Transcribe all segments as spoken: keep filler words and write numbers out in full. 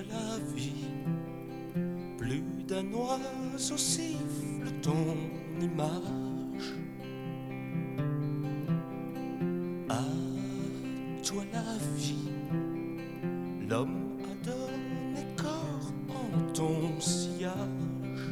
la vie. Plus d'un oiseau siffle ton image. À toi la vie, l'homme a donné corps en ton sillage.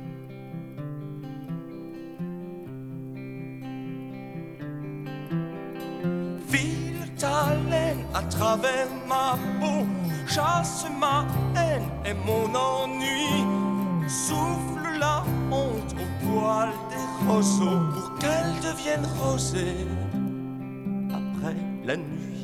File ta laine à travers ma peau, chasse ma haine et mon ennui. Souffle la honte au poil des roseaux pour qu'elle devienne rosée après la nuit.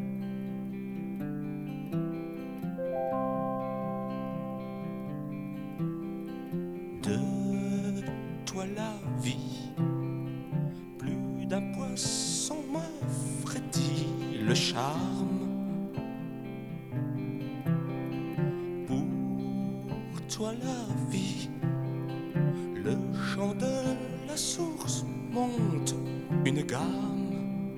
De toi la vie, plus d'un poisson m'offre-t-il le charme. Pour toi la vie, le chant de la source monte une gamme.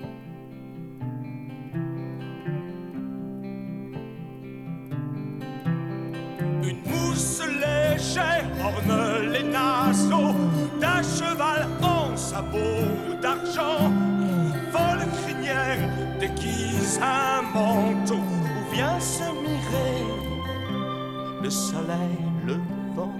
Une mousse légère orne les naseaux d'un cheval en sabot d'argent. Folle crinière déguise un manteau où vient se mirer le soleil levant.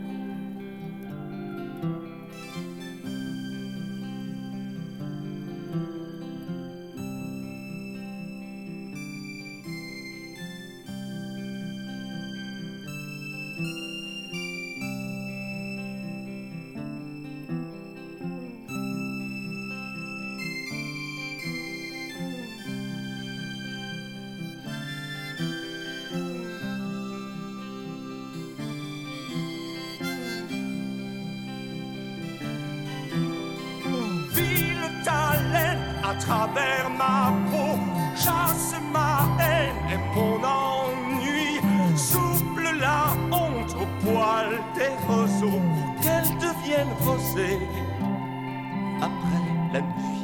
À travers ma peau, chasse ma haine et mon ennui. Souffle la honte au poil des roseaux pour qu'elle devienne rosée après la nuit.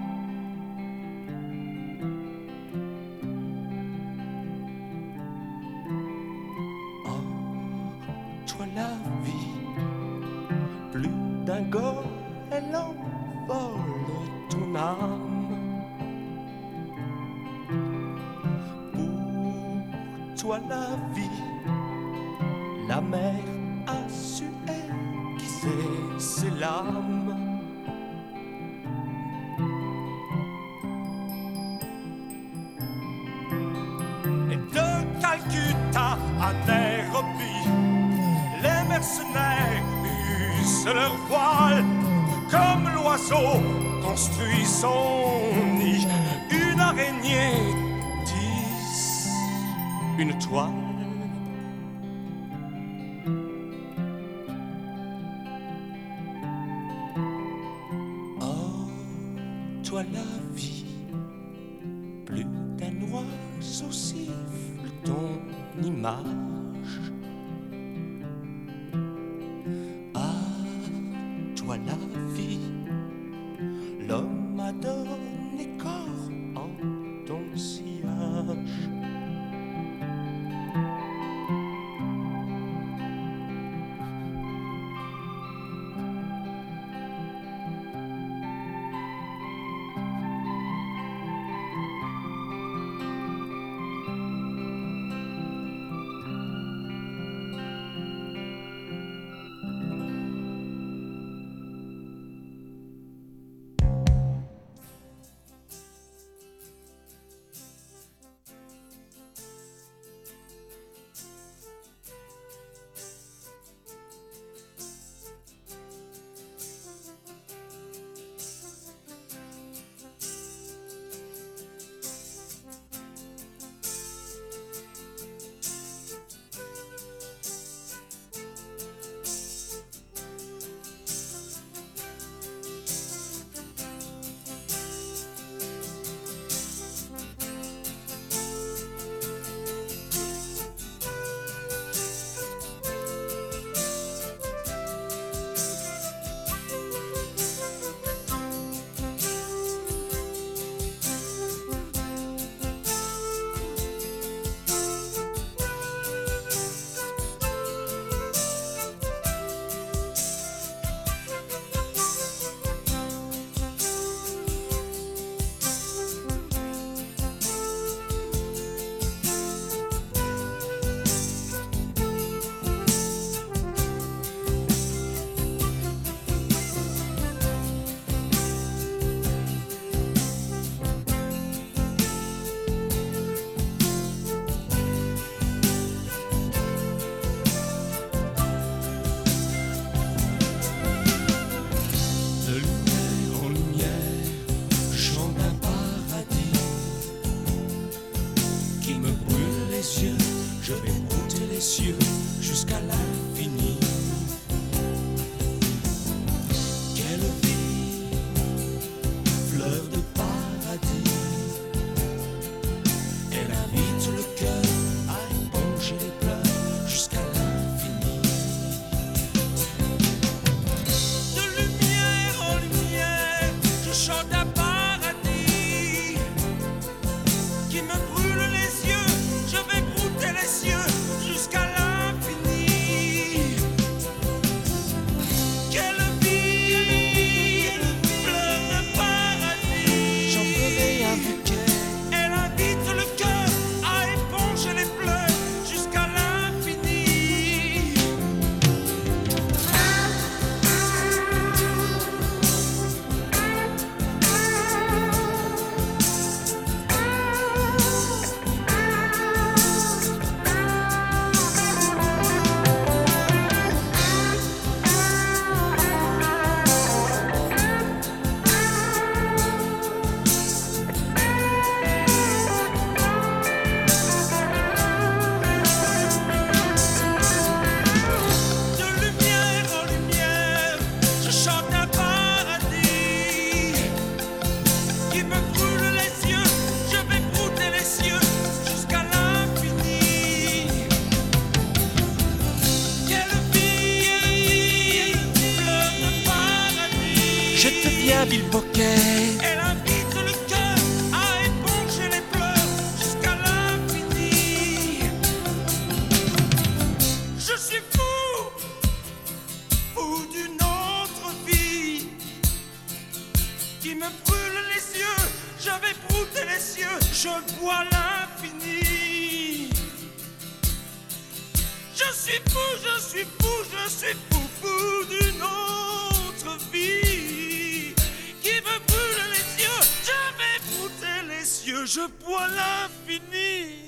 Oh, toi la vie, plus d'un goéland vole ton âme. Toi la vie, la mer a su aiguiser ses lames. Et de Calcutta à Nairobi, les mercenaires usent leur voile. Comme l'oiseau construit son nid, une araignée tisse une toile. Oh, toi la vie, plus d'un oiseau siffle ton image. Ah, toi la vie, l'homme a donné corps en ton sillage. Je deviens Bilboquet. Elle invite le cœur à éponger les pleurs jusqu'à l'infini. Je suis fou, fou d'une autre vie qui me brûle les yeux. Je vais brouter les cieux, je bois l'infini. Je suis fou, je suis fou, je suis fou, fou d'une autre vie qui me brûle les yeux. Je vais brouter les cieux, je bois l'infini.